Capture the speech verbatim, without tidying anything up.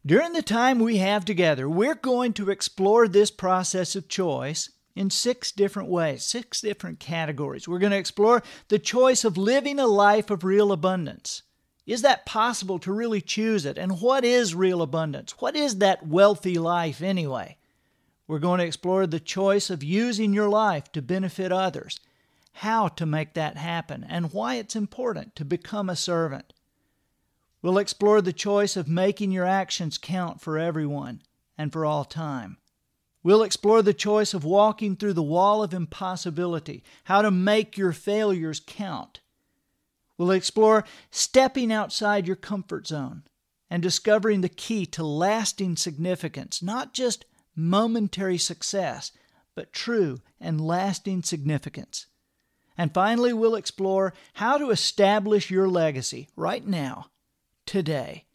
During the time we have together, we're going to explore this process of choice in six different ways, six different categories. We're going to explore the choice of living a life of real abundance. Is that possible to really choose it? And what is real abundance? What is that wealthy life anyway? We're going to explore the choice of using your life to benefit others, how to make that happen, and why it's important to become a servant. We'll explore the choice of making your actions count for everyone and for all time. We'll explore the choice of walking through the wall of impossibility, how to make your failures count. We'll explore stepping outside your comfort zone and discovering the key to lasting significance, not just momentary success, but true and lasting significance. And finally, we'll explore how to establish your legacy right now, today.